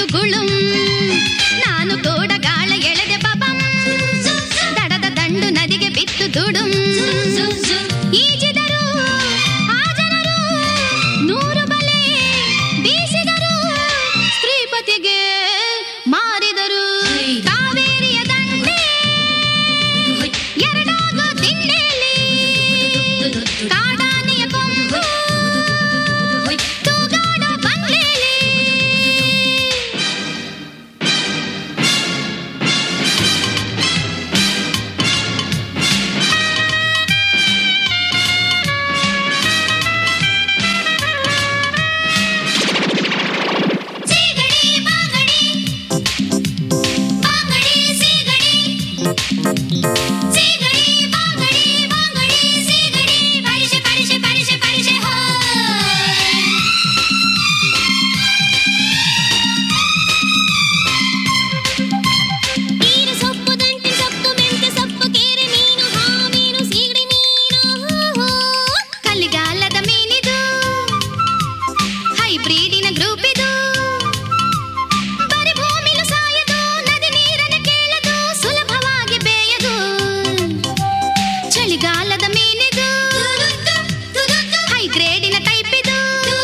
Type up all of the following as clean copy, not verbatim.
ಗುಳುಂ ನಾನು ಕೋಡ ಗಾಳ ಎಳೆದೆ ಬಬಂ ದಡದ ದಂಡು ನದಿಗೆ ಬಿತ್ತು ದುಡುಂ ಈಜಿದರು ಆ ಜನರು 100 ಬಲೆ ಬೀಸಿದರು ಸ್ತ್ರೀಪತಿಗೆ ಮಾರಿದರು ಕಾವೇರಿಯ ದಂಡೆ ಎರಡಾಗೋ ದಿಣ್ಣೆಯಲ್ಲಿ ಕಾಡಾನೆಯ ಕೊಂಬು ತೂಗಾಡೋ ಬಂಗ್ಲೆಯಲ್ಲಿ ಸೀಗಡಿ ಬಾಗಡಿ ಬಾಗಡಿ ಸೀಗಡಿ ಸೀಗಡಿ ಬಾಗಡಿ ಬಾಗಡಿ ಸೀಗಡಿ ಪರಿಷೆ ಪರಿಷೆ ಪರಿಷೆ ಪರಿಷೆ ಹೋ ನೀರು ಸೊಪ್ಪು ದಂಟೆ ಸೊಪ್ಪು ಮೆಂತೆ ಸೊಪ್ಪು ಕೇರೆ ಮೀನು ಹಾ ಮೀನು ಸೀಗಡಿ ಮೀನು ಕಲ್ಲಿಗಾಲದ ಮೀನಿದು ಹೈಬ್ರಿಡಿನ ಗ್ರೂಪ್ ಇದು ಬರೀ ಭೂಮಿಲು ಸಾಯದು ನದಿ ನೀರನ್ನು ಕೇಳದು ಸುಲಭವಾಗಿ ಬೇಯದು ಚಳಿಗಾಲದ ಮೀನಿದು ಹೈ ಗ್ರೇಡಿನ ಟೈಪ್ ಇದು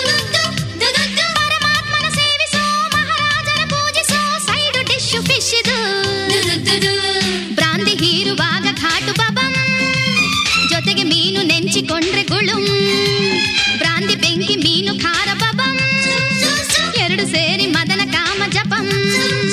ಪರಮಾತ್ಮನ ಸೇವಿಸೋ ಮಹಾರಾಜನ ಪೂಜಿಸೋ ಸೈಡ್ ಡಿಶ್ ಫಿಶ್ ಇದು ಬ್ರಾಂದಿ ಹೀರುವಾಗ ಘಾಟು ಬಬಂ ಜೊತೆಗೆ ಮೀನು ನೆಂಚಿಕೊಂಡ್ರೆ ಗುಳುಂ ಬ್ರಾಂದಿ ಬೆಂಕಿ ಮೀನು ಖಾರ ಬಬಂ ಎರಡು ಸೇರಿ ಮದನ ಕಾಮ ಜಪಂ